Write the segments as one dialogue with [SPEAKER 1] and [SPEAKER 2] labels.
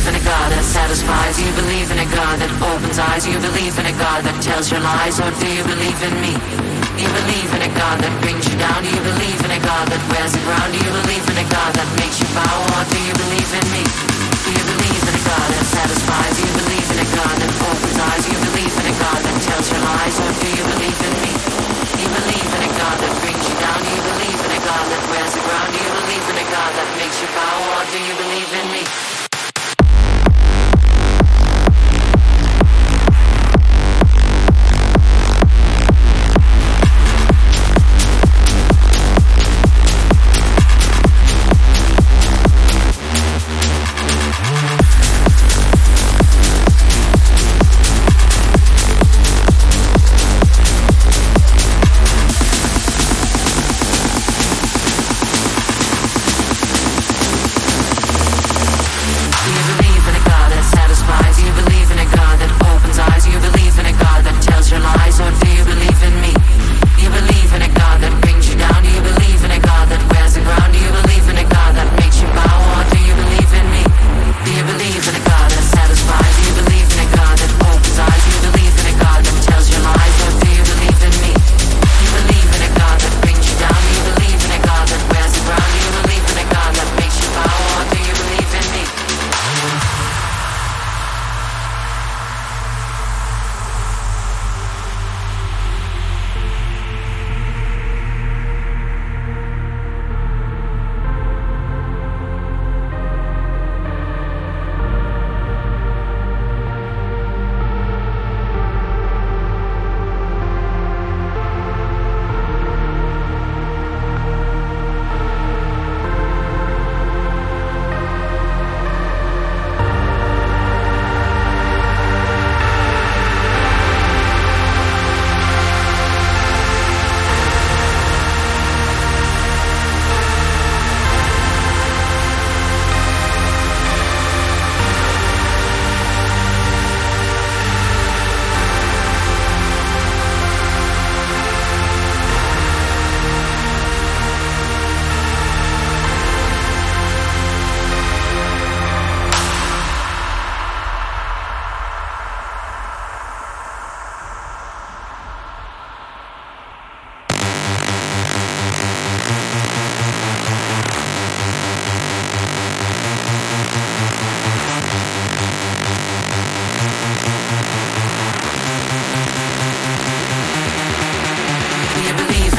[SPEAKER 1] believe in a God that satisfies? Do you believe in a God that opens eyes? Do you believe in a God that tells your lies? Or do you believe in me? Do you believe in a God that brings you down? Do you believe in a God that wears the ground? Do you believe in a God that makes you bow? Or do you believe in me? Do you believe in a God that satisfies? Do you believe in a God that opens eyes? Do you believe in a God that tells your lies? Or do you believe in me? Do you believe in a God that brings you down? Do you believe in a God that wears the ground? Do you believe in a God that makes you bow? Or do you believe in me?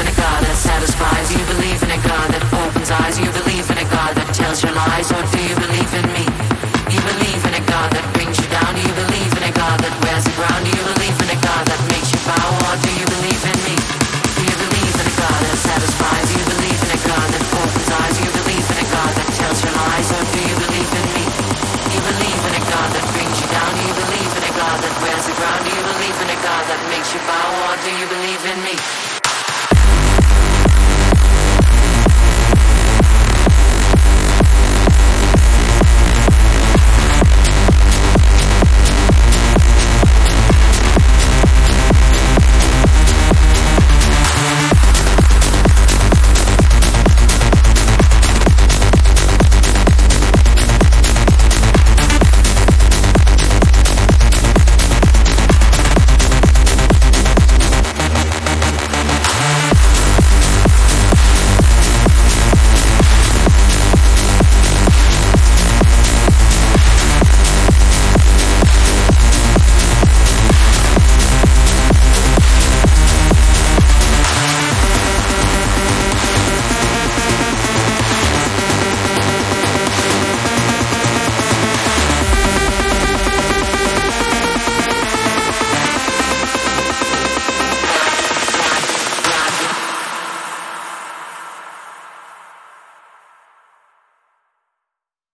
[SPEAKER 1] Do you believe in a God that opens eyes? Do you believe in a God that tells your lies? Or do you believe